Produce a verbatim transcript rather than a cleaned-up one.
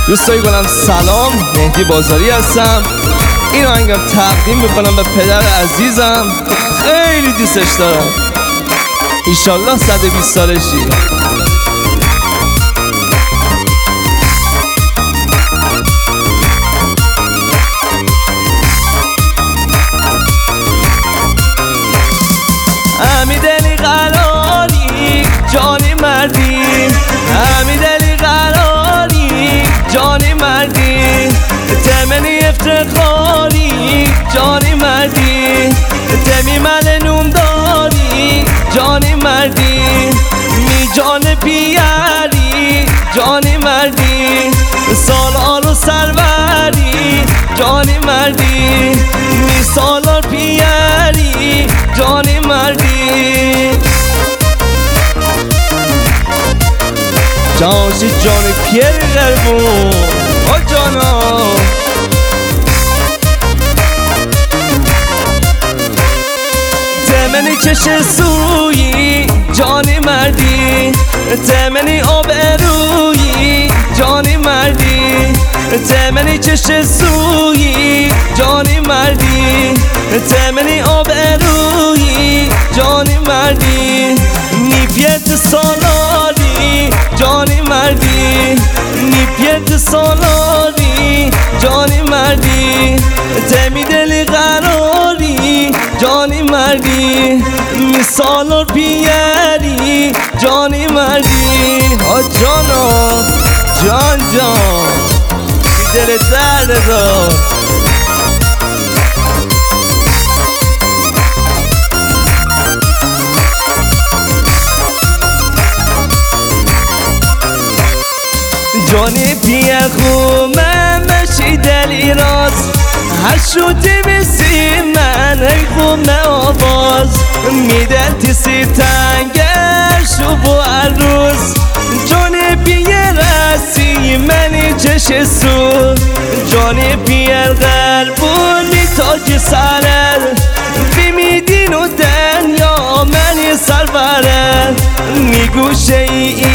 دوستای گلم سلام، مهدی بازاری هستم. این آهنگم تقدیم میکنم به پدر عزیزم، خیلی دوستش دارم. ایشالله صد و بیست سالشی. امیدلی قراری جانی مردی، امیدلی قراری جانی مردی، تمنی افتخاری جانی مردی، تمی ملنوم داری جانی مردی، می جان پیاری جانی مردی، سالار و سروری جانی مردی، می سالار پیاری جانی مردی. جانشی جان پیری قربون آ جانا، تمنی چش سویی جانی مردی، تمنی آبرویی جانی مردی، تمنی چش سویی جانی مردی، تمنی آبرویی جانی مردی، نیپیت سالاری جانی مردی، نیپیت سالاری جانی مردی، تمی دلی قراری جانی مردی، مثال پیری جانی مردی. ها جانا جان جان بی دل درد دار. جانی پیر خومه مشی دلی راست، هر شوتی بسی من ای خومه آواز، میدن تیسی تنگش و با هر روز، جانی پیر رسی منی چش سو، جانی پیر قربون بی تاج سرر، بیمیدین و دنیا منی سربره، میگوشه ای